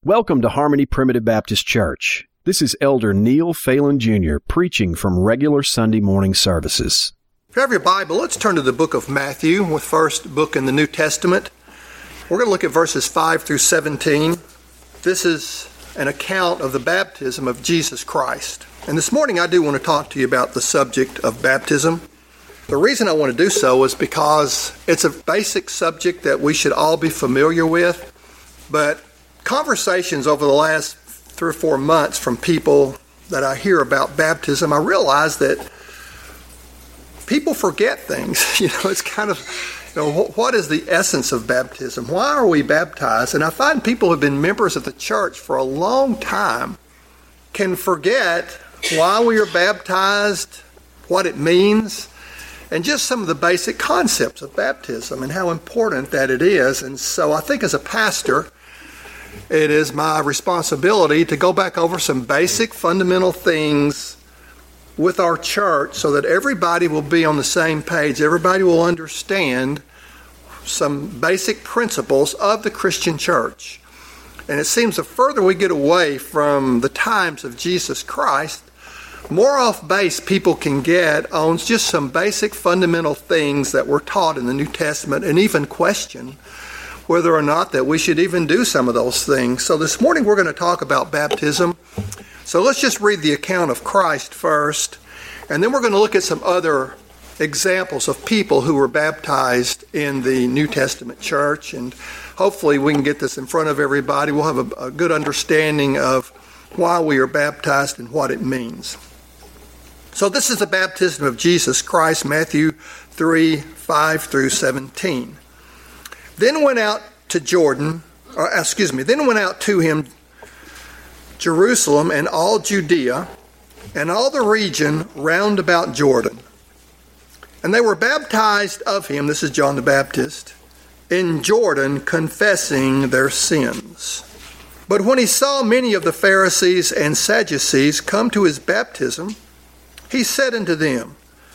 Welcome to Harmony Primitive Baptist Church. This is Elder Neil Phelan Jr. preaching from regular Sunday morning services. If you have your Bible, let's turn to the book of Matthew, the first book in the New Testament. We're going to look at verses 5 through 17. This is an account of the baptism of Jesus Christ. And this morning I do want to talk to you about the subject of baptism. The reason I want to do so is because it's a basic subject that we should all be familiar with, but conversations over the last 3 or 4 months from people that I hear about baptism, I realize that people forget things. It's kind of, what is the essence of baptism? Why are we baptized? And I find people who have been members of the church for a long time can forget why we are baptized, what it means, and just some of the basic concepts of baptism and how important that it is. And so I think as a pastor, it is my responsibility to go back over some basic fundamental things with our church so that everybody will be on the same page. Everybody will understand some basic principles of the Christian church. And it seems the further we get away from the times of Jesus Christ, more off base people can get on just some basic fundamental things that were taught in the New Testament, and even question whether or not that we should even do some of those things. So this morning we're going to talk about baptism. So let's just read the account of Christ first, and then we're going to look at some other examples of people who were baptized in the New Testament church, and hopefully we can get this in front of everybody. We'll have a good understanding of why we are baptized and what it means. So this is the baptism of Jesus Christ, Matthew 3, 5 through 17. Then went out to him Jerusalem and all Judea and all the region round about Jordan. And they were baptized of him, this is John the Baptist, in Jordan, confessing their sins. But when he saw many of the Pharisees and Sadducees come to his baptism, he said unto them,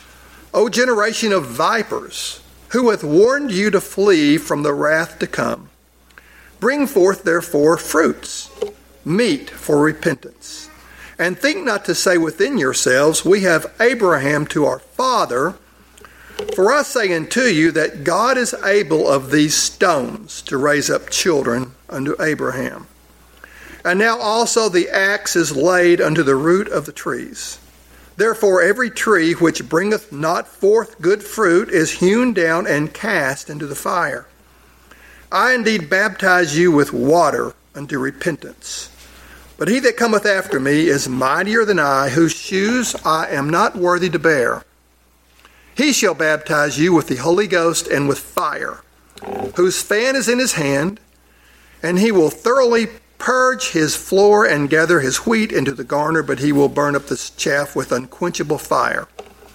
O generation of vipers, who hath warned you to flee from the wrath to come? Bring forth therefore fruits, meet for repentance. And think not to say within yourselves, We have Abraham to our father. For I say unto you that God is able of these stones to raise up children unto Abraham. And now also the axe is laid unto the root of the trees. Therefore every tree which bringeth not forth good fruit is hewn down and cast into the fire. I indeed baptize you with water unto repentance. But he that cometh after me is mightier than I, whose shoes I am not worthy to bear. He shall baptize you with the Holy Ghost and with fire, whose fan is in his hand, and he will thoroughly purge his floor and gather his wheat into the garner, but he will burn up the chaff with unquenchable fire.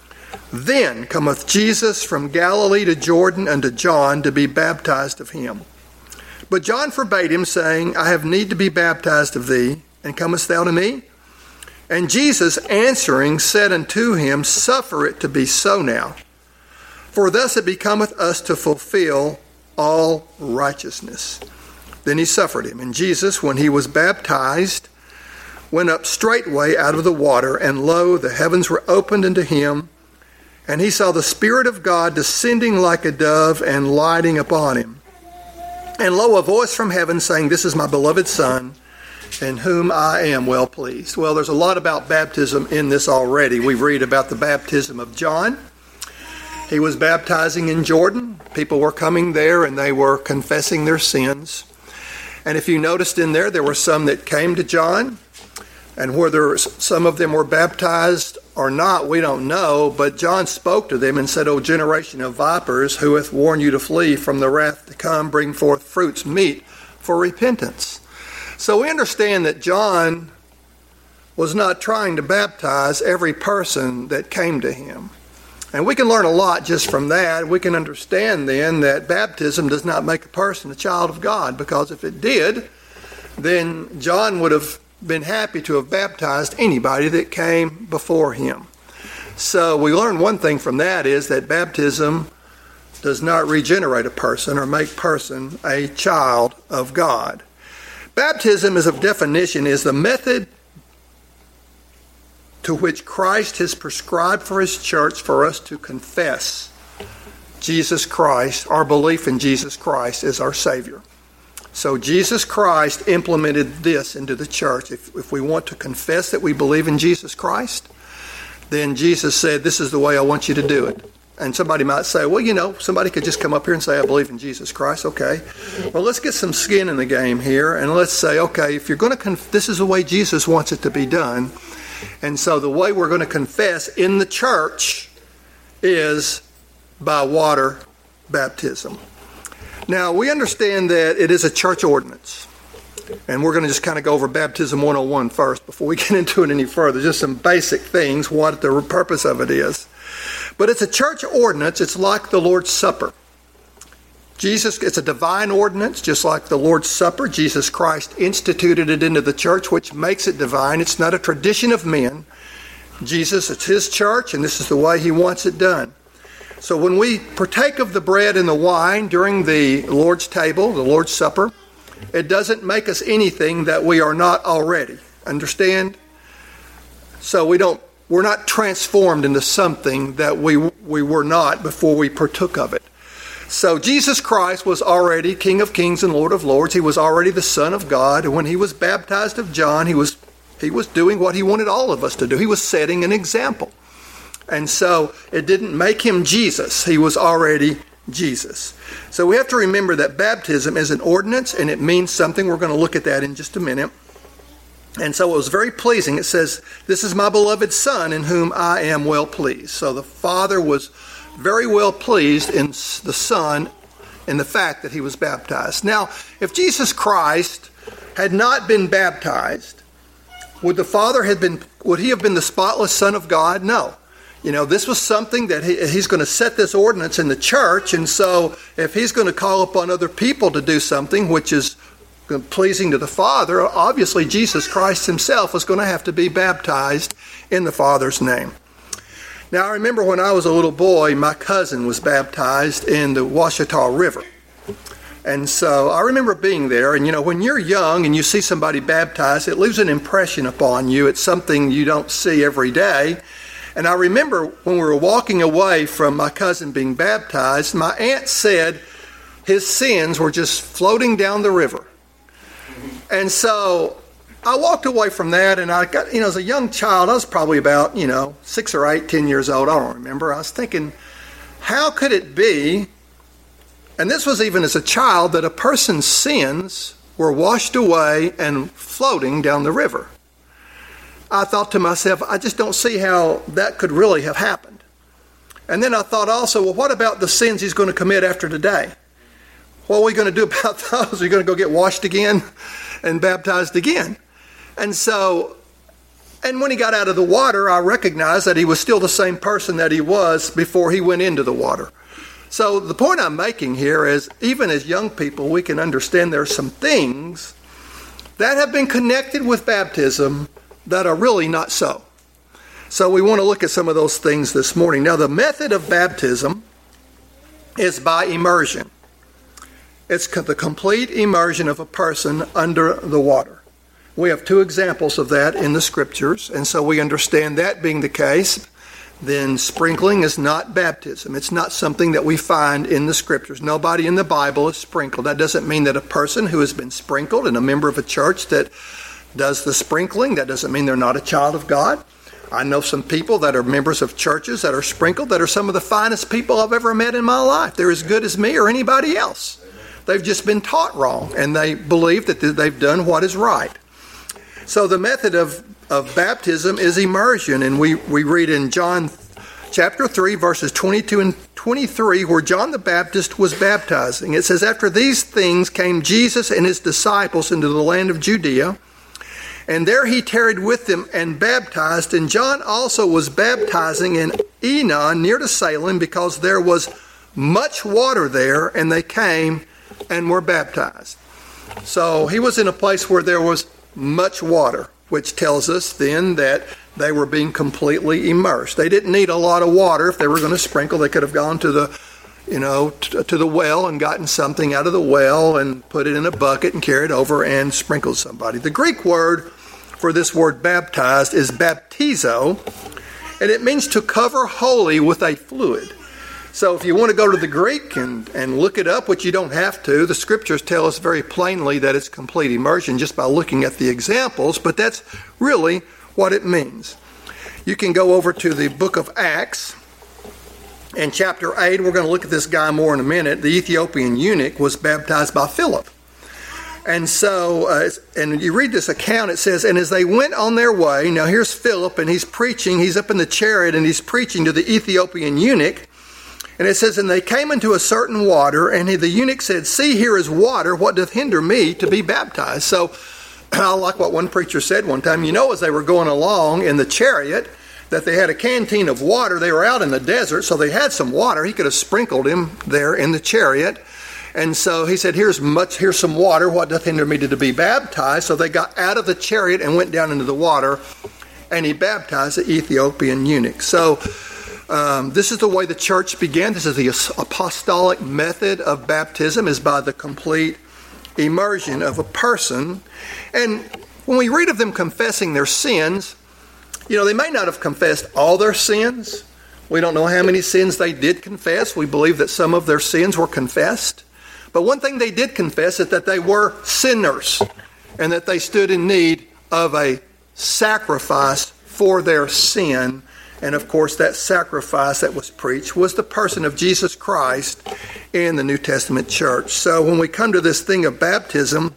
Then cometh Jesus from Galilee to Jordan unto John to be baptized of him. But John forbade him, saying, I have need to be baptized of thee, and comest thou to me? And Jesus answering said unto him, Suffer it to be so now, for thus it becometh us to fulfill all righteousness. Then he suffered him. And Jesus, when he was baptized, went up straightway out of the water, and lo, the heavens were opened unto him, and he saw the Spirit of God descending like a dove and lighting upon him. And lo, a voice from heaven saying, This is my beloved Son, in whom I am well pleased. Well, there's a lot about baptism in this already. We read about the baptism of John. He was baptizing in Jordan. People were coming there and they were confessing their sins. And if you noticed in there were some that came to John, and whether some of them were baptized or not, we don't know, but John spoke to them and said, O generation of vipers, who hath warned you to flee from the wrath to come, bring forth fruits meet for repentance. So we understand that John was not trying to baptize every person that came to him. And we can learn a lot just from that. We can understand then that baptism does not make a person a child of God, because if it did, then John would have been happy to have baptized anybody that came before him. So we learn one thing from that is that baptism does not regenerate a person or make a person a child of God. Baptism, as of definition, is the method to which Christ has prescribed for his church for us to confess Jesus Christ, our belief in Jesus Christ as our Savior. So Jesus Christ implemented this into the church. If we want to confess that we believe in Jesus Christ, then Jesus said, this is the way I want you to do it. And somebody might say, well, somebody could just come up here and say, I believe in Jesus Christ. Okay. Well, let's get some skin in the game here. And let's say, okay, if you're going to this is the way Jesus wants it to be done. And so the way we're going to confess in the church is by water baptism. Now, we understand that it is a church ordinance. And we're going to just kind of go over Baptism 101 first before we get into it any further. Just some basic things, what the purpose of it is. But it's a church ordinance. It's like the Lord's Supper. It's a divine ordinance, just like the Lord's Supper. Jesus Christ instituted it into the church, which makes it divine. It's not a tradition of men. It's his church, and this is the way he wants it done. So when we partake of the bread and the wine during the Lord's table, the Lord's Supper, it doesn't make us anything that we are not already. Understand? So we're not transformed into something that we were not before we partook of it. So Jesus Christ was already King of Kings and Lord of Lords. He was already the Son of God. And when he was baptized of John, he was doing what he wanted all of us to do. He was setting an example. And so it didn't make him Jesus. He was already Jesus. So we have to remember that baptism is an ordinance and it means something. We're going to look at that in just a minute. And so it was very pleasing. It says, this is my beloved Son in whom I am well pleased. So the Father was very well pleased in the Son in the fact that he was baptized. Now, if Jesus Christ had not been baptized, would he have been the spotless Son of God? No. This was something that he's going to set this ordinance in the church. And so if he's going to call upon other people to do something which is pleasing to the Father, obviously Jesus Christ himself was going to have to be baptized in the Father's name. Now, I remember when I was a little boy, my cousin was baptized in the Ouachita River. And so I remember being there. And, when you're young and you see somebody baptized, it leaves an impression upon you. It's something you don't see every day. And I remember when we were walking away from my cousin being baptized, my aunt said his sins were just floating down the river. And so I walked away from that, and I got, as a young child, I was probably about, 6 or 8, 10 years old. I don't remember. I was thinking, how could it be, and this was even as a child, that a person's sins were washed away and floating down the river? I thought to myself, I just don't see how that could really have happened. And then I thought also, well, what about the sins he's going to commit after today? What are we going to do about those? Are you going to go get washed again and baptized again? And when he got out of the water, I recognized that he was still the same person that he was before he went into the water. So the point I'm making here is, even as young people, we can understand there are some things that have been connected with baptism that are really not so. So we want to look at some of those things this morning. Now, the method of baptism is by immersion. It's the complete immersion of a person under the water. We have 2 examples of that in the Scriptures, and so we understand that being the case, then sprinkling is not baptism. It's not something that we find in the Scriptures. Nobody in the Bible is sprinkled. That doesn't mean that a person who has been sprinkled and a member of a church that does the sprinkling, that doesn't mean they're not a child of God. I know some people that are members of churches that are sprinkled that are some of the finest people I've ever met in my life. They're as good as me or anybody else. They've just been taught wrong, and they believe that they've done what is right. So the method of baptism is immersion, and we read in John chapter 3, verses 22 and 23, where John the Baptist was baptizing. It says, after these things came Jesus and his disciples into the land of Judea, and there he tarried with them and baptized. And John also was baptizing in Enon near to Salem, because there was much water there, and they came and were baptized. So he was in a place where there was much water, which tells us then that they were being completely immersed. They didn't need a lot of water. If they were going to sprinkle, they could have gone to the to the well and gotten something out of the well and put it in a bucket and carried over and sprinkled somebody. The Greek word for this word baptized is baptizo, and it means to cover wholly with a fluid. So if you want to go to the Greek and look it up, which you don't have to, the scriptures tell us very plainly that it's complete immersion just by looking at the examples, but that's really what it means. You can go over to the book of Acts. In chapter 8, we're going to look at this guy more in a minute. The Ethiopian eunuch was baptized by Philip. And so, and you read this account, it says, and as they went on their way, now here's Philip, and he's preaching, he's up in the chariot, and he's preaching to the Ethiopian eunuch. And it says, and they came into a certain water, and the eunuch said, see, here is water, what doth hinder me to be baptized? So, I like what one preacher said one time, as they were going along in the chariot, that they had a canteen of water. They were out in the desert, so they had some water. He could have sprinkled him there in the chariot. And so he said, here's some water. What doth hinder me to be baptized? So they got out of the chariot and went down into the water, and he baptized the Ethiopian eunuch. So this is the way the church began. This is the apostolic method of baptism, is by the complete immersion of a person. And when we read of them confessing their sins, they may not have confessed all their sins. We don't know how many sins they did confess. We believe that some of their sins were confessed. But one thing they did confess is that they were sinners and that they stood in need of a sacrifice for their sin. And of course, that sacrifice that was preached was the person of Jesus Christ in the New Testament church. So when we come to this thing of baptism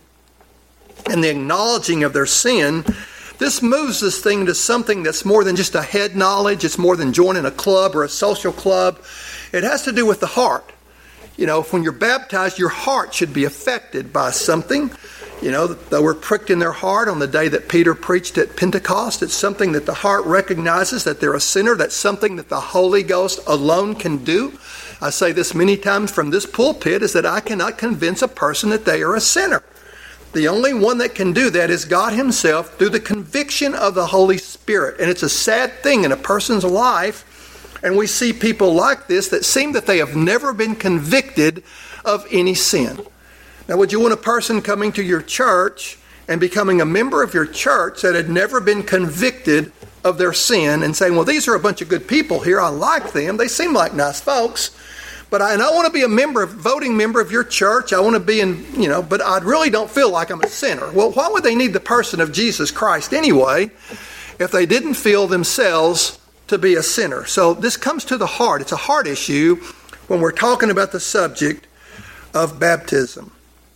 and the acknowledging of their sin, this moves this thing to something that's more than just a head knowledge. It's more than joining a club or a social club. It has to do with the heart. When you're baptized, your heart should be affected by something. They were pricked in their heart on the day that Peter preached at Pentecost. It's something that the heart recognizes that they're a sinner. That's something that the Holy Ghost alone can do. I say this many times from this pulpit, is that I cannot convince a person that they are a sinner. The only one that can do that is God himself through the conviction of the Holy Spirit. And it's a sad thing in a person's life. And we see people like this that seem that they have never been convicted of any sin. Now, would you want a person coming to your church and becoming a member of your church that had never been convicted of their sin and saying, well, these are a bunch of good people here. I like them. They seem like nice folks. But I want to be a voting member of your church. I want to be but I really don't feel like I'm a sinner. Well, why would they need the person of Jesus Christ anyway if they didn't feel themselves to be a sinner? So this comes to the heart. It's a heart issue when we're talking about the subject of baptism.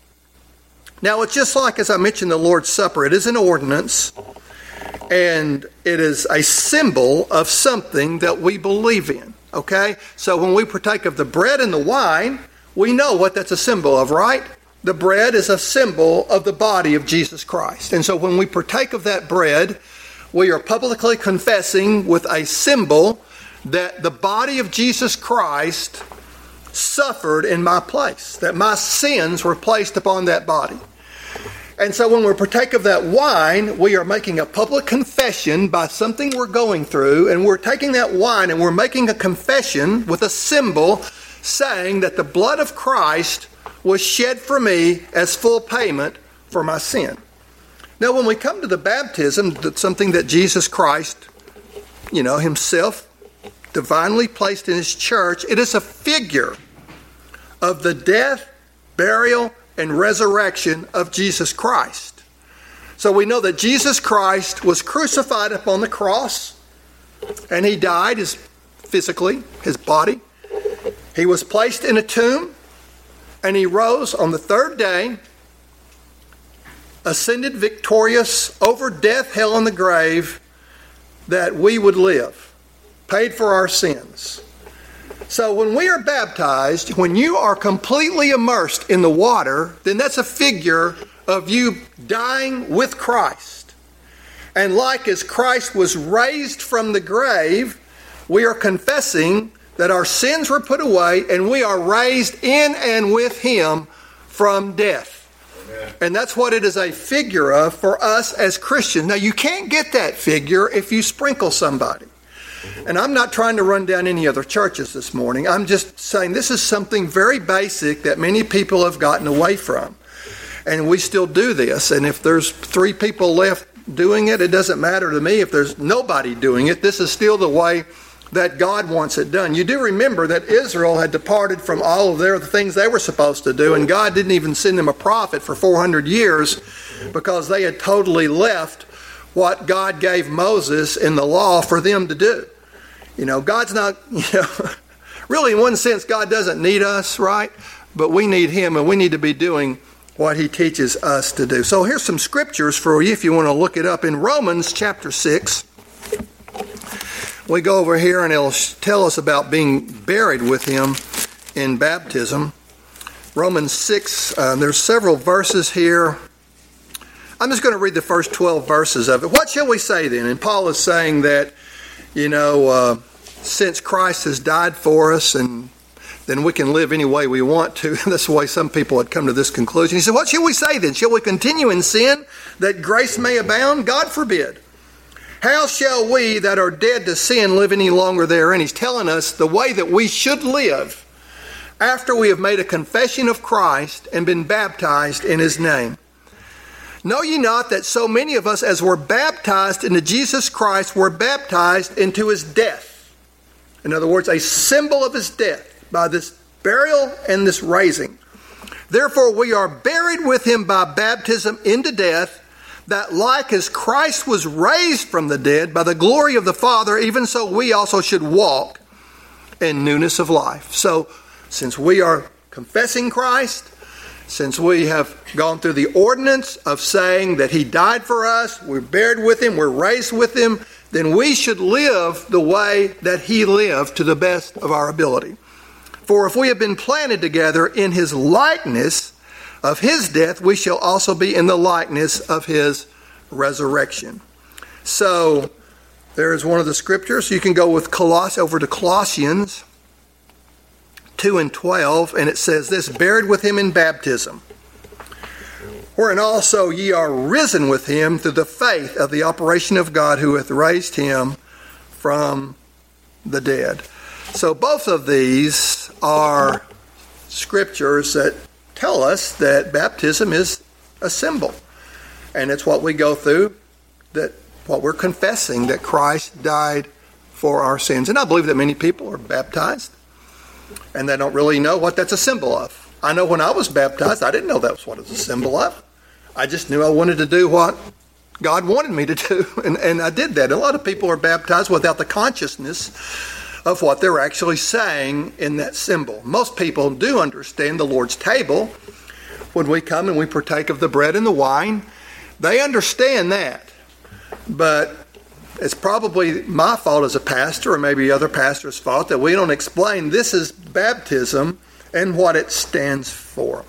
Now, it's just like, as I mentioned, the Lord's Supper. It is an ordinance, and it is a symbol of something that we believe in. Okay? So when we partake of the bread and the wine, we know what that's a symbol of, right? The bread is a symbol of the body of Jesus Christ. And so when we partake of that bread, we are publicly confessing with a symbol that the body of Jesus Christ suffered in my place, that my sins were placed upon that body. And so when we partake of that wine, we are making a public confession by something we're going through, and we're taking that wine and we're making a confession with a symbol saying that the blood of Christ was shed for me as full payment for my sin. Now, when we come to the baptism, that's something that Jesus Christ, himself divinely placed in his church, it is a figure of the death, burial, and resurrection of Jesus Christ. So we know that Jesus Christ was crucified upon the cross, and he died physically, his body. He was placed in a tomb, and he rose on the third day, ascended victorious over death, hell, and the grave, that we would live, paid for our sins. So when we are baptized, when you are completely immersed in the water, then that's a figure of you dying with Christ. And like as Christ was raised from the grave, we are confessing that our sins were put away and we are raised in and with him from death. Amen. And that's what it is a figure of for us as Christians. Now, you can't get that figure if you sprinkle somebody. And I'm not trying to run down any other churches this morning. I'm just saying this is something very basic that many people have gotten away from. And we still do this. And if there's 3 people left doing it, it doesn't matter to me if there's nobody doing it. This is still the way that God wants it done. You do remember that Israel had departed from all of the things they were supposed to do, and God didn't even send them a prophet for 400 years because they had totally left what God gave Moses in the law for them to do. God's not, really in one sense, God doesn't need us, right? But we need Him, and we need to be doing what He teaches us to do. So here's some scriptures for you if you want to look it up. In Romans chapter 6, we go over here and it'll tell us about being buried with Him in baptism. Romans 6, there's several verses here. I'm just going to read the first 12 verses of it. What shall we say then? And Paul is saying that, since Christ has died for us, and then we can live any way we want to. That's the way some people had come to this conclusion. He said, what shall we say then? Shall we continue in sin that grace may abound? God forbid. How shall we that are dead to sin live any longer therein? He's telling us the way that we should live after we have made a confession of Christ and been baptized in His name. Know ye not that so many of us as were baptized into Jesus Christ were baptized into His death? In other words, a symbol of His death by this burial and this raising. Therefore we are buried with Him by baptism into death, that like as Christ was raised from the dead by the glory of the Father, even so we also should walk in newness of life. So, since we are confessing Christ, since we have gone through the ordinance of saying that He died for us, we're buried with Him, we're raised with Him, then we should live the way that He lived to the best of our ability. For if we have been planted together in His likeness of His death, we shall also be in the likeness of His resurrection. So, there's one of the scriptures. You can go with over to Colossians 2:12, and it says this, buried with Him in baptism, wherein also ye are risen with Him through the faith of the operation of God who hath raised Him from the dead. So both of these are scriptures that tell us that baptism is a symbol. And it's what we go through, that what we're confessing, that Christ died for our sins. And I believe that many people are baptized and they don't really know what that's a symbol of. I know when I was baptized, I didn't know that was what it was a symbol of. I just knew I wanted to do what God wanted me to do, and I did that. A lot of people are baptized without the consciousness of what they're actually saying in that symbol. Most people do understand the Lord's table. When we come and we partake of the bread and the wine, they understand that. But it's probably my fault as a pastor, or maybe other pastors' fault, that we don't explain this is baptism and what it stands for.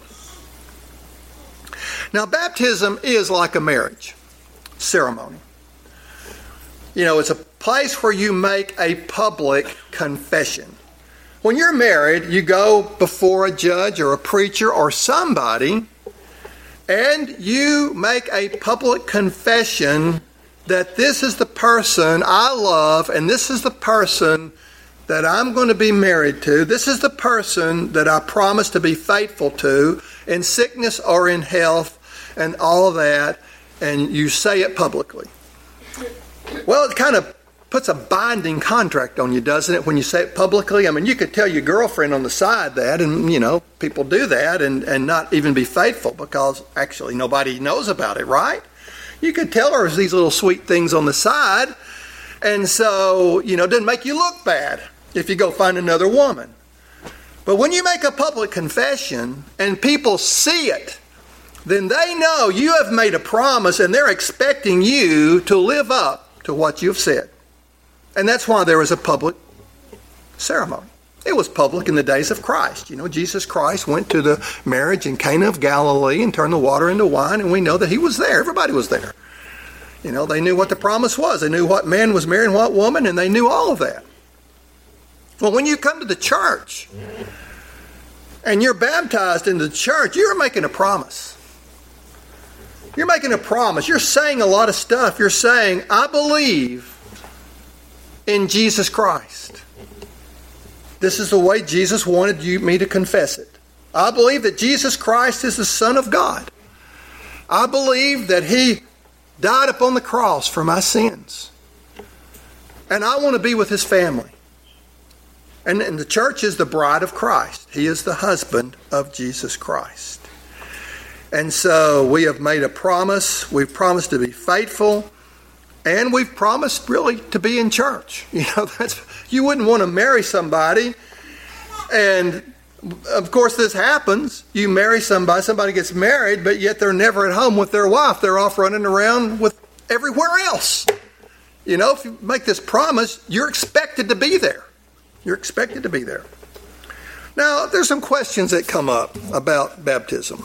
Now, baptism is like a marriage ceremony. It's a place where you make a public confession. When you're married, you go before a judge or a preacher or somebody, and you make a public confession that this is the person I love, and this is the person that I'm going to be married to. This is the person that I promise to be faithful to in sickness or in health and all that, and you say it publicly. Well, it kind of puts a binding contract on you, doesn't it, when you say it publicly? I mean, you could tell your girlfriend on the side that, and, people do that and not even be faithful because actually nobody knows about it, right? You could tell her these little sweet things on the side, and so, it doesn't make you look bad if you go find another woman. But when you make a public confession and people see it, then they know you have made a promise and they're expecting you to live up to what you've said. And that's why there is a public ceremony. It was public in the days of Christ. Jesus Christ went to the marriage in Cana of Galilee and turned the water into wine, and we know that He was there. Everybody was there. They knew what the promise was. They knew what man was marrying what woman, and they knew all of that. Well, when you come to the church and you're baptized into the church, you're making a promise. You're making a promise. You're saying a lot of stuff. You're saying, I believe in Jesus Christ. This is the way Jesus wanted me to confess it. I believe that Jesus Christ is the Son of God. I believe that He died upon the cross for my sins. And I want to be with His family. And the church is the bride of Christ. He is the husband of Jesus Christ. And so we have made a promise. We've promised to be faithful. And we've promised really to be in church. You wouldn't want to marry somebody. And of course this happens. You marry somebody gets married, but yet they're never at home with their wife. They're off running around with everywhere else. If you make this promise, you're expected to be there. You're expected to be there. Now, there's some questions that come up about baptism.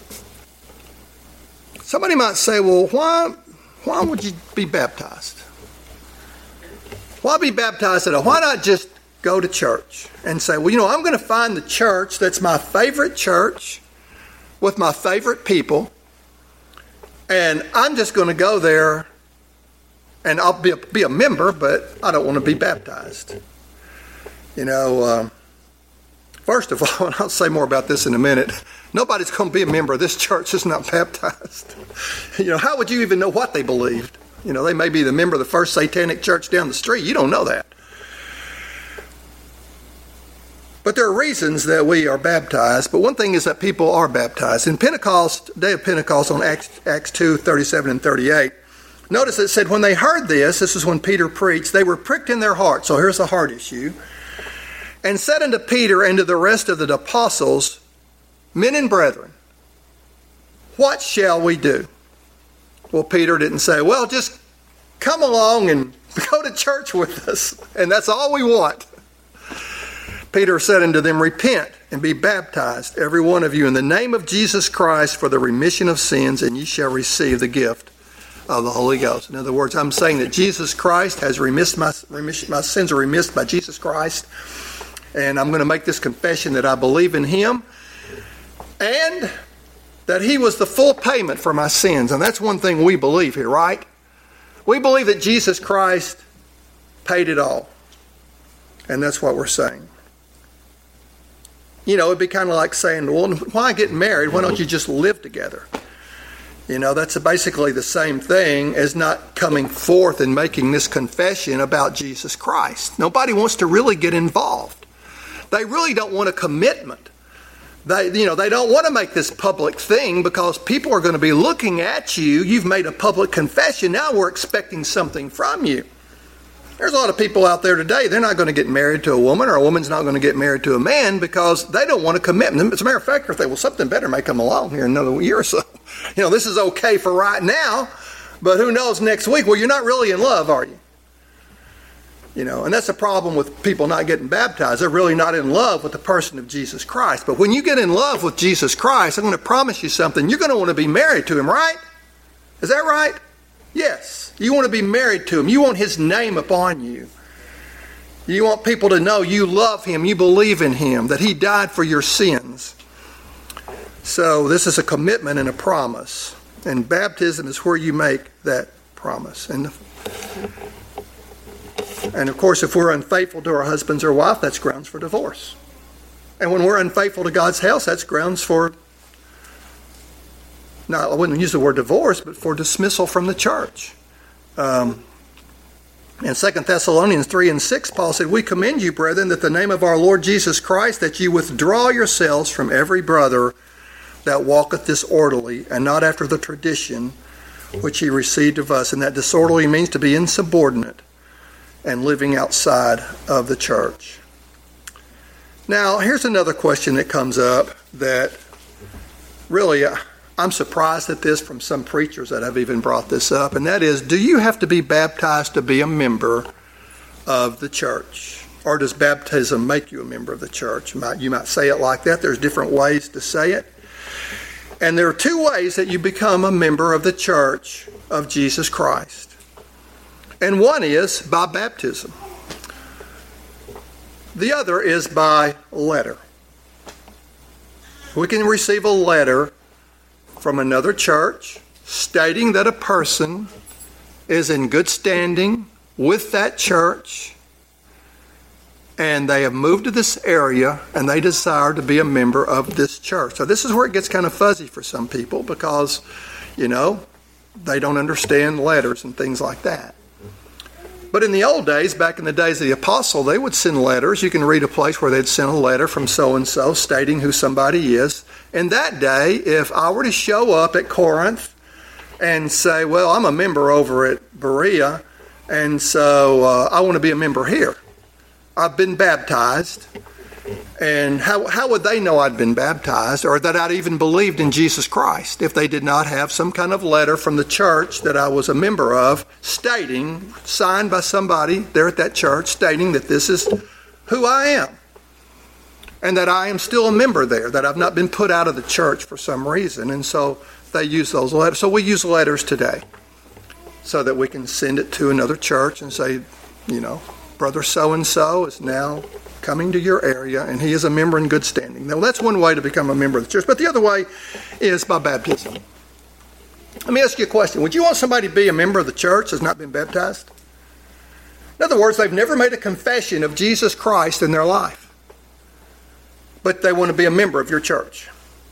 Somebody might say, well, why would you be baptized? Why be baptized at all? Why not just go to church and say, well, I'm going to find the church that's my favorite church with my favorite people, and I'm just going to go there and I'll be a member, but I don't want to be baptized. First of all, and I'll say more about this in a minute, nobody's going to be a member of this church that's not baptized. How would you even know what they believed? They may be the member of the First Satanic Church down the street. You don't know that. But there are reasons that we are baptized. But one thing is that people are baptized. In Pentecost, day of Pentecost on Acts 2, 37 and 38, notice it said when they heard this is when Peter preached, they were pricked in their heart. So here's the heart issue. And said unto Peter and to the rest of the apostles, men and brethren, what shall we do? Well, Peter didn't say, well, just come along and go to church with us, and that's all we want. Peter said unto them, repent and be baptized, every one of you, in the name of Jesus Christ for the remission of sins, and ye shall receive the gift of the Holy Ghost. In other words, I'm saying that Jesus Christ has my sins are remitted by Jesus Christ. And I'm going to make this confession that I believe in Him and that He was the full payment for my sins. And that's one thing we believe here, right? We believe that Jesus Christ paid it all. And that's what we're saying. It'd be kind of like saying, well, why get married? Why don't you just live together? That's basically the same thing as not coming forth and making this confession about Jesus Christ. Nobody wants to really get involved. They really don't want a commitment. They don't want to make this public thing because people are going to be looking at you. You've made a public confession. Now we're expecting something from you. There's a lot of people out there today, they're not going to get married to a woman, or a woman's not going to get married to a man because they don't want a commitment. As a matter of fact, if they, well, something better may come along here in another year or so. This is okay for right now, but who knows next week? Well, you're not really in love, are you? And that's the problem with people not getting baptized. They're really not in love with the person of Jesus Christ. But when you get in love with Jesus Christ, I'm going to promise you something. You're going to want to be married to Him, right? Is that right? Yes. You want to be married to Him. You want His name upon you. You want people to know you love Him, you believe in Him, that He died for your sins. So this is a commitment and a promise. And baptism is where you make that promise. And of course, if we're unfaithful to our husbands or wife, that's grounds for divorce. And when we're unfaithful to God's house, that's grounds for, I wouldn't use the word divorce, but for dismissal from the church. In 2 Thessalonians 3 and 6, Paul said, we commend you, brethren, that the name of our Lord Jesus Christ, that you withdraw yourselves from every brother that walketh disorderly, and not after the tradition which he received of us. And that disorderly means to be insubordinate and living outside of the church. Now, here's another question that comes up that really I'm surprised at this from some preachers that have even brought this up, and that is, do you have to be baptized to be a member of the church? Or does baptism make you a member of the church? You might say it like that. There's different ways to say it. And there are two ways that you become a member of the church of Jesus Christ. And one is by baptism. The other is by letter. We can receive a letter from another church stating that a person is in good standing with that church and they have moved to this area, and they desire to be a member of this church. So this is where it gets kind of fuzzy for some people because, they don't understand letters and things like that. But in the old days, back in the days of the apostle, they would send letters. You can read a place where they'd send a letter from so-and-so stating who somebody is. And that day, if I were to show up at Corinth and say, well, I'm a member over at Berea, and so I want to be a member here. I've been baptized. And how would they know I'd been baptized or that I'd even believed in Jesus Christ if they did not have some kind of letter from the church that I was a member of signed by somebody there at that church, stating that this is who I am and that I am still a member there, that I've not been put out of the church for some reason. And so they use those letters. So we use letters today so that we can send it to another church and say, brother so-and-so is now coming to your area, and he is a member in good standing. Now, that's one way to become a member of the church, but the other way is by baptism. Let me ask you a question. Would you want somebody to be a member of the church that's not been baptized? In other words, they've never made a confession of Jesus Christ in their life, but they want to be a member of your church.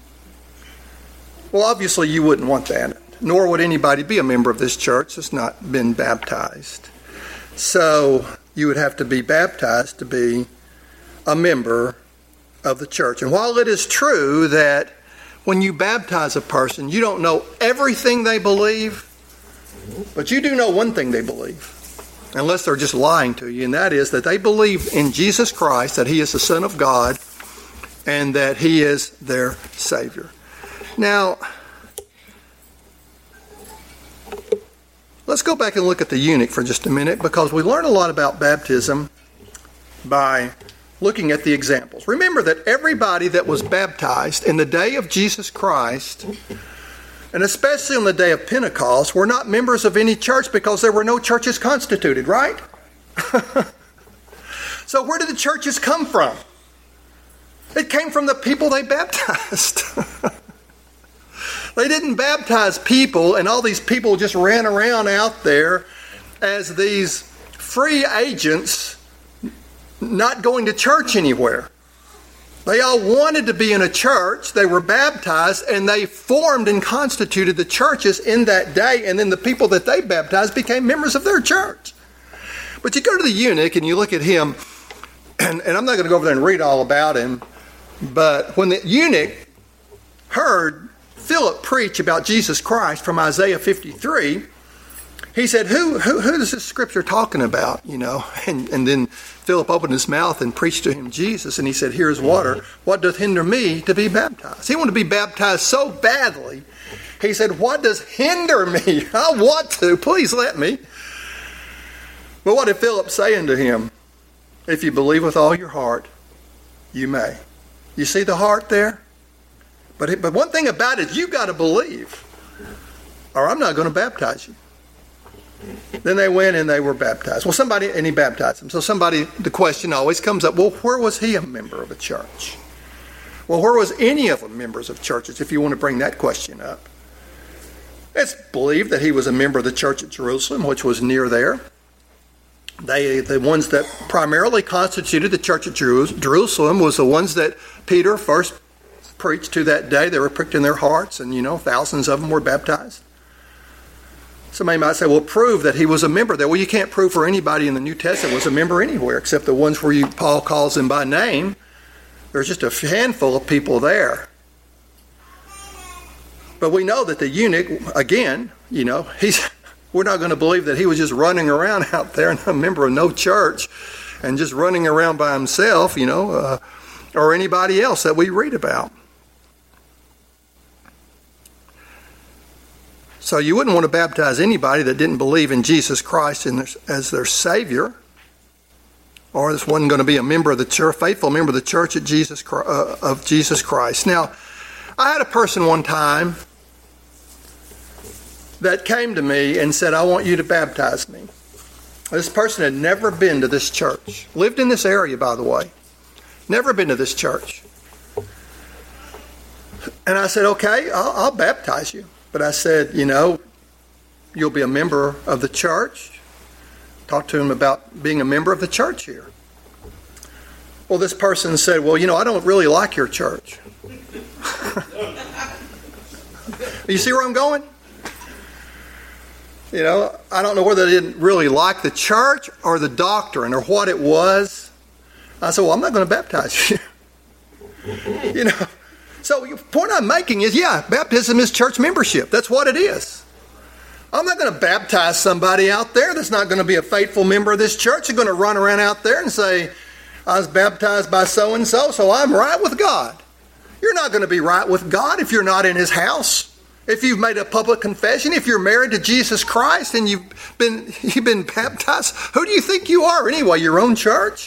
Well, obviously, you wouldn't want that, nor would anybody be a member of this church that's not been baptized. So you would have to be baptized to be a member of the church. And while it is true that when you baptize a person, you don't know everything they believe, but you do know one thing they believe, unless they're just lying to you, and that is that they believe in Jesus Christ, that he is the Son of God, and that he is their Savior. Now, let's go back and look at the eunuch for just a minute, because we learn a lot about baptism by looking at the examples. Remember that everybody that was baptized in the day of Jesus Christ, and especially on the day of Pentecost, were not members of any church because there were no churches constituted, right? So where did the churches come from? It came from the people they baptized. They didn't baptize people, and all these people just ran around out there as these free agents not going to church anywhere. They all wanted to be in a church. They were baptized, and they formed and constituted the churches in that day, and then the people that they baptized became members of their church. But you go to the eunuch and you look at him, and I'm not going to go over there and read all about him, but when the eunuch heard Philip preach about Jesus Christ from Isaiah 53, he said, who is this scripture talking about? And then Philip opened his mouth and preached to him Jesus, and he said, here's water. What doth hinder me to be baptized? He wanted to be baptized so badly. He said, what does hinder me? I want to. Please let me. But what did Philip say unto him? If you believe with all your heart, you may. You see the heart there? But one thing about it is you've got to believe, or I'm not going to baptize you. Then they went and they were baptized. And he baptized them. So the question always comes up, well, where was he a member of a church? Well, where was any of them members of churches, if you want to bring that question up? It's believed that he was a member of the church at Jerusalem, which was near there. The ones that primarily constituted the church at Jerusalem was the ones that Peter first preached to that day. They were pricked in their hearts, and thousands of them were baptized. Somebody might say, well, prove that he was a member there. Well, you can't prove for anybody in the New Testament was a member anywhere except the ones where Paul calls them by name. There's just a handful of people there. But we know that the eunuch, again, we're not going to believe that he was just running around out there and a member of no church and just running around by himself, or anybody else that we read about. So you wouldn't want to baptize anybody that didn't believe in Jesus Christ as their Savior, or this wasn't going to be a member of the church, faithful member of the church of Jesus Christ. Now, I had a person one time that came to me and said, I want you to baptize me. This person had never been to this church. Lived in this area, by the way. Never been to this church. And I said, okay, I'll baptize you. But I said, you'll be a member of the church. Talk to him about being a member of the church here. Well, this person said, well, I don't really like your church. You see where I'm going? I don't know whether they didn't really like the church or the doctrine or what it was. I said, well, I'm not going to baptize you. So the point I'm making is, baptism is church membership. That's what it is. I'm not going to baptize somebody out there that's not going to be a faithful member of this church. They're going to run around out there and say, I was baptized by so-and-so, so I'm right with God. You're not going to be right with God if you're not in His house. If you've made a public confession, if you're married to Jesus Christ and you've been baptized, who do you think you are anyway? Your own church?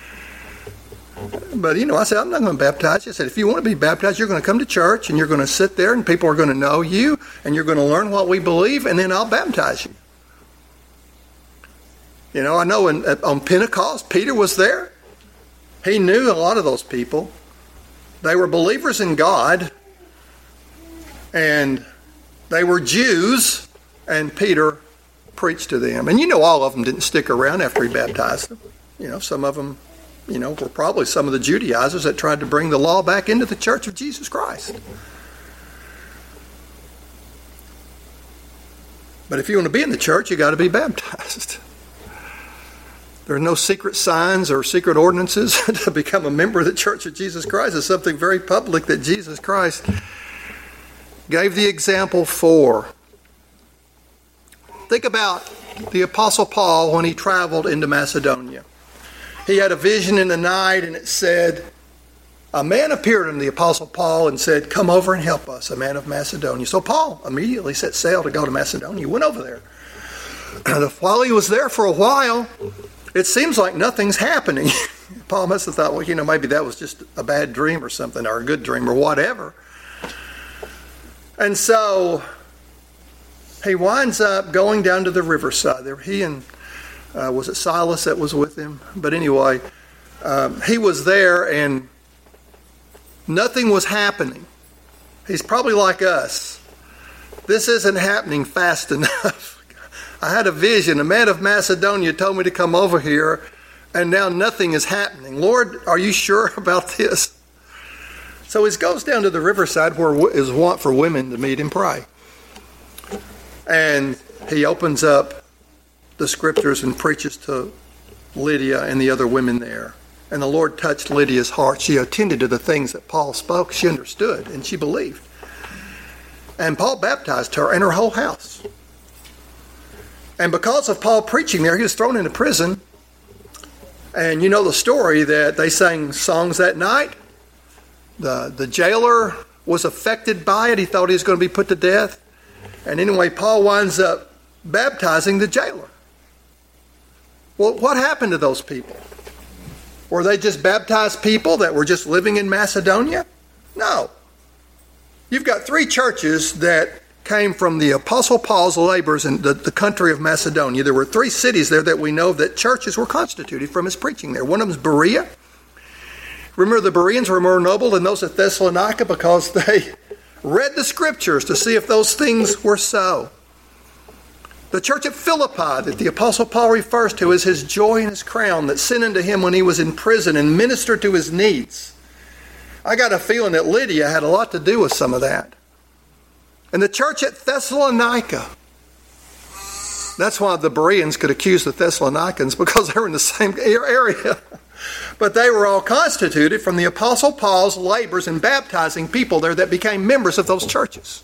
But, I said, I'm not going to baptize you. I said, if you want to be baptized, you're going to come to church and you're going to sit there and people are going to know you and you're going to learn what we believe and then I'll baptize you. I know on Pentecost, Peter was there. He knew a lot of those people. They were believers in God and they were Jews and Peter preached to them. And all of them didn't stick around after he baptized them. Some of them were probably some of the Judaizers that tried to bring the law back into the church of Jesus Christ. But if you want to be in the church, you got to be baptized. There are no secret signs or secret ordinances to become a member of the church of Jesus Christ. It's something very public that Jesus Christ gave the example for. Think about the Apostle Paul when he traveled into Macedonia. He had a vision in the night and it said, a man appeared unto the Apostle Paul and said, come over and help us, a man of Macedonia. So Paul immediately set sail to go to Macedonia. He went over there. While he was there for a while, it seems like nothing's happening. Paul must have thought, well, maybe that was just a bad dream or something, or a good dream or whatever. And so he winds up going down to the riverside. There, he and was it Silas that was with him? But anyway, he was there and nothing was happening. He's probably like us. This isn't happening fast enough. I had a vision. A man of Macedonia told me to come over here, and now nothing is happening. Lord, are you sure about this? So he goes down to the riverside where is wont for women to meet and pray. And he opens up the scriptures and preaches to Lydia and the other women there. And the Lord touched Lydia's heart. She attended to the things that Paul spoke. She understood and she believed. And Paul baptized her and her whole house. And because of Paul preaching there, he was thrown into prison. And you know the story that they sang songs that night. The jailer was affected by it. He thought he was going to be put to death. And anyway, Paul winds up baptizing the jailer. Well, what happened to those people? Were they just baptized people that were just living in Macedonia? No. You've got 3 churches that came from the Apostle Paul's labors in the country of Macedonia. There were 3 cities there that we know that churches were constituted from his preaching there. One of them is Berea. Remember, the Bereans were more noble than those at Thessalonica because they read the scriptures to see if those things were so. The church at Philippi that the Apostle Paul refers to as his joy and his crown that sent unto him when he was in prison and ministered to his needs. I got a feeling that Lydia had a lot to do with some of that. And the church at Thessalonica. That's why the Bereans could accuse the Thessalonians, because they were in the same area. But they were all constituted from the Apostle Paul's labors in baptizing people there that became members of those churches.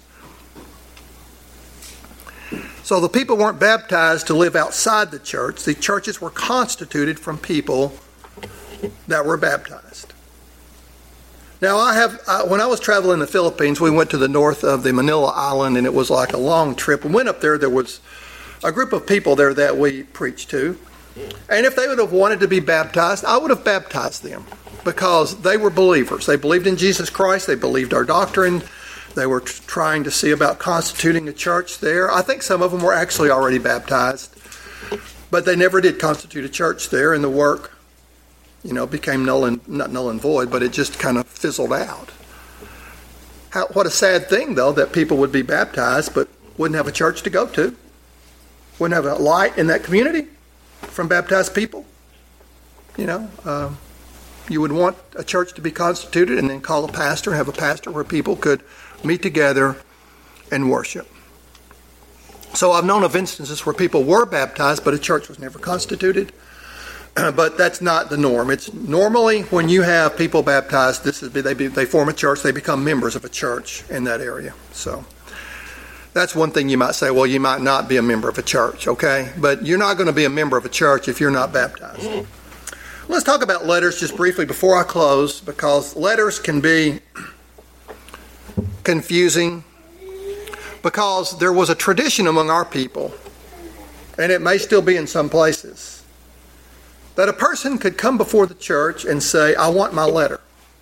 So the people weren't baptized to live outside the church. The churches were constituted from people that were baptized. Now, when I was traveling in the Philippines, we went to the north of the Manila Island, and it was like a long trip. We went up there. There was a group of people there that we preached to. And if they would have wanted to be baptized, I would have baptized them because they were believers. They believed in Jesus Christ. They believed our doctrine. They were trying to see about constituting a church there. I think some of them were actually already baptized, but they never did constitute a church there, and the work, became not null and void, but it just kind of fizzled out. What a sad thing, though, that people would be baptized but wouldn't have a church to go to, wouldn't have a light in that community from baptized people. you would want a church to be constituted and then call a pastor and have a pastor where people could meet together and worship. So I've known of instances where people were baptized, but a church was never constituted. But that's not the norm. It's normally when you have people baptized, they form a church, they become members of a church in that area. So that's one thing you might say, well, you might not be a member of a church, okay? But you're not going to be a member of a church if you're not baptized. Let's talk about letters just briefly before I close, because letters can be confusing, because there was a tradition among our people, and it may still be in some places, that a person could come before the church and say, I want my letter.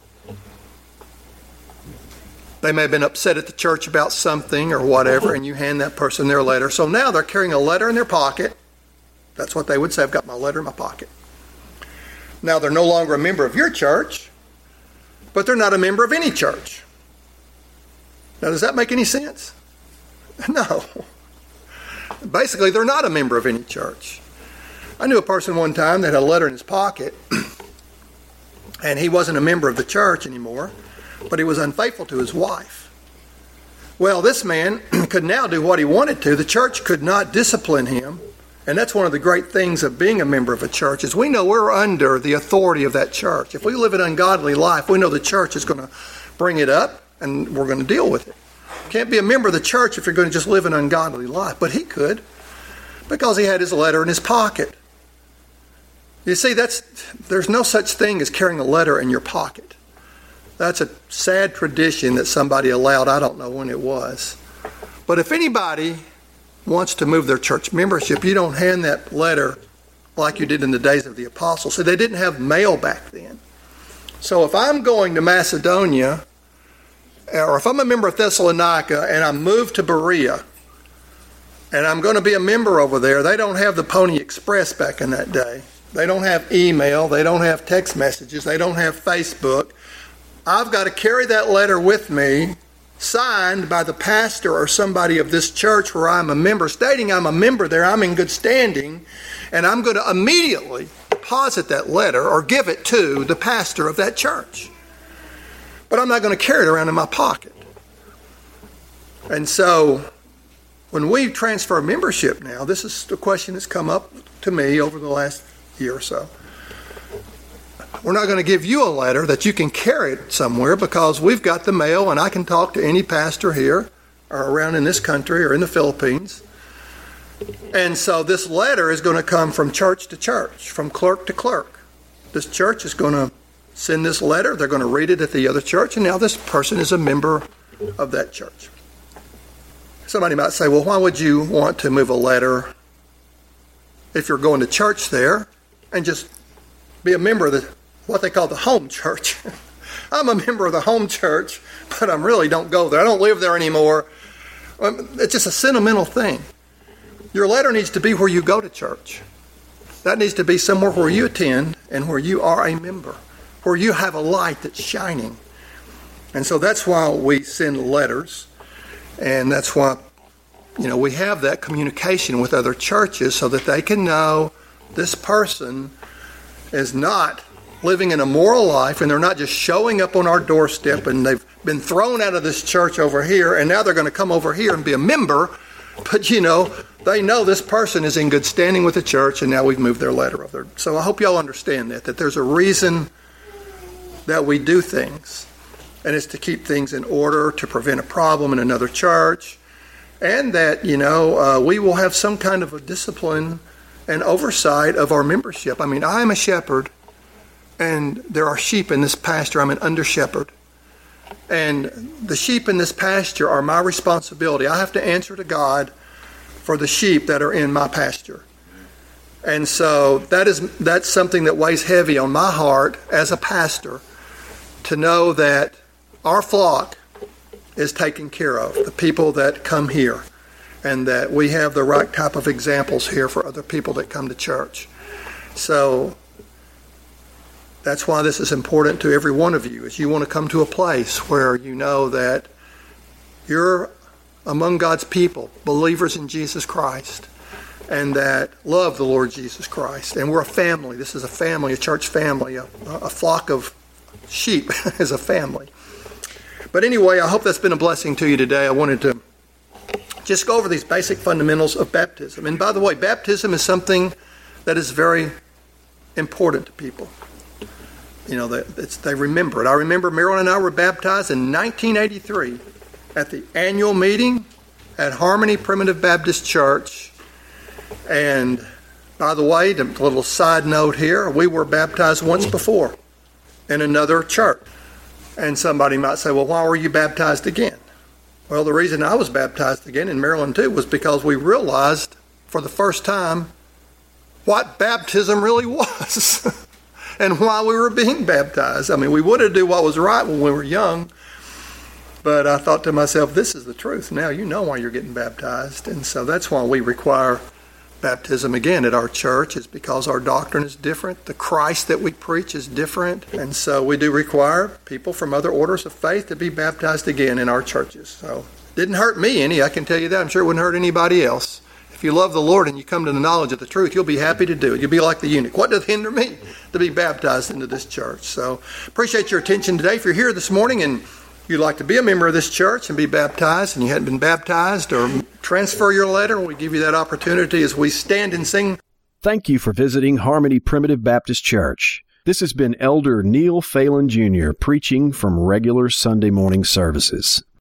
They may have been upset at the church about something or whatever, and you hand that person their letter. So now they're carrying a letter in their pocket. That's what they would say, I've got my letter in my pocket. Now they're no longer a member of your church, but they're not a member of any church. Now does that make any sense? No. Basically, they're not a member of any church. I knew a person one time that had a letter in his pocket, and he wasn't a member of the church anymore, but he was unfaithful to his wife. Well, this man could now do what he wanted to. The church could not discipline him, and that's one of the great things of being a member of a church, is we know we're under the authority of that church. If we live an ungodly life, we know the church is going to bring it up, and we're going to deal with it. You can't be a member of the church if you're going to just live an ungodly life, but he could, because he had his letter in his pocket. You see, there's no such thing as carrying a letter in your pocket. That's a sad tradition that somebody allowed. I don't know when it was. But if anybody wants to move their church membership, you don't hand that letter like you did in the days of the apostles. So they didn't have mail back then. So if I'm going to Macedonia, or if I'm a member of Thessalonica and I'm moved to Berea, and I'm going to be a member over there, they don't have the Pony Express back in that day. They don't have email. They don't have text messages. They don't have Facebook. I've got to carry that letter with me, signed by the pastor or somebody of this church where I'm a member, stating I'm a member there, I'm in good standing, and I'm going to immediately deposit that letter or give it to the pastor of that church. But I'm not going to carry it around in my pocket. And so when we transfer membership now, this is a question that's come up to me over the last year or so. We're not going to give you a letter that you can carry it somewhere, because we've got the mail and I can talk to any pastor here or around in this country or in the Philippines. And so this letter is going to come from church to church, from clerk to clerk. This church is going to send this letter. They're going to read it at the other church, and now this person is a member of that church. Somebody might say, well, why would you want to move a letter if you're going to church there and just be a member of what they call the home church? I'm a member of the home church, but I really don't go there. I don't live there anymore. It's just a sentimental thing. Your letter needs to be where you go to church. That needs to be somewhere where you attend and where you are a member, where you have a light that's shining. And so that's why we send letters, and that's why we have that communication with other churches, so that they can know this person is not living an immoral life, and they're not just showing up on our doorstep and they've been thrown out of this church over here and now they're going to come over here and be a member. But they know this person is in good standing with the church, and now we've moved their letter over. So I hope y'all understand that there's a reason that we do things, and it's to keep things in order, to prevent a problem in another church, and that we will have some kind of a discipline and oversight of our membership. I mean, I'm a shepherd, and there are sheep in this pasture. I'm an under shepherd, and the sheep in this pasture are my responsibility. I have to answer to God for the sheep that are in my pasture. And so that's something that weighs heavy on my heart as a pastor, to know that our flock is taken care of, the people that come here, and that we have the right type of examples here for other people that come to church. So that's why this is important to every one of you, is you want to come to a place where you know that you're among God's people, believers in Jesus Christ, and that love the Lord Jesus Christ. And we're a family. This is a family, a church family, a flock of sheep is a family. But anyway, I hope that's been a blessing to you today. I wanted to just go over these basic fundamentals of baptism. And by the way, baptism is something that is very important to people. You know, they remember it. I remember Marilyn and I were baptized in 1983 at the annual meeting at Harmony Primitive Baptist Church. And by the way, a little side note here, we were baptized once before in another church. And somebody might say, well, why were you baptized again? Well, the reason I was baptized again, and Marilyn too, was because we realized for the first time what baptism really was and why we were being baptized. I mean, we wanted to do what was right when we were young, but I thought to myself, this is the truth. Now you know why you're getting baptized. And so that's why we require baptism again at our church, is because our doctrine is different. The Christ that we preach is different. And so we do require people from other orders of faith to be baptized again in our churches. So it didn't hurt me any, I can tell you that. I'm sure it wouldn't hurt anybody else. If you love the Lord and you come to the knowledge of the truth, you'll be happy to do it. You'll be like the eunuch. What doth hinder me to be baptized into this church? So appreciate your attention today. If you're here this morning and you'd like to be a member of this church and be baptized and you hadn't been baptized, or transfer your letter, we give you that opportunity as we stand and sing. Thank you for visiting Harmony Primitive Baptist Church. This has been Elder Neil Phelan Jr. preaching from regular Sunday morning services.